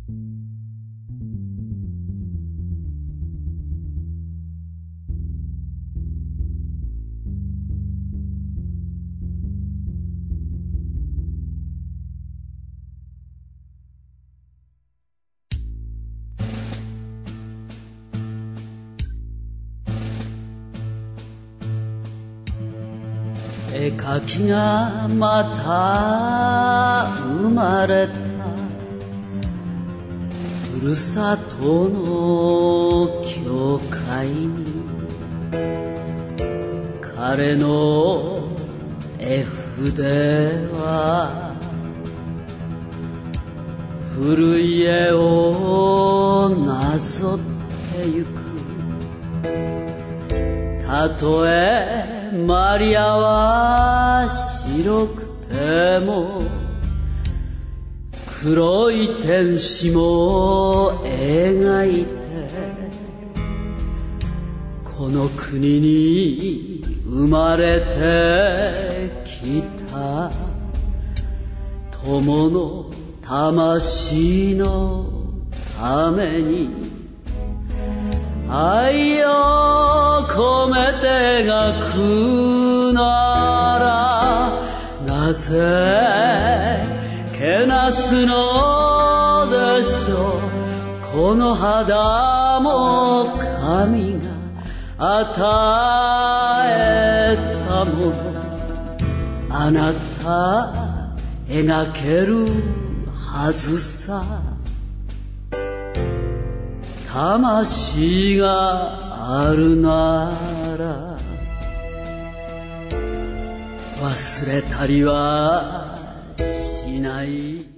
絵描きがまた生まれたふるさとの教会に彼の絵筆は古い家をなぞってゆくたとえマリアは白くても黒い天使も描いてこの国に生まれてきた友の魂のために愛を込めて描くならなぜけなすのでしょうこの肌も神が与えたものあなた描けるはずさ魂があるなら忘れたりはしない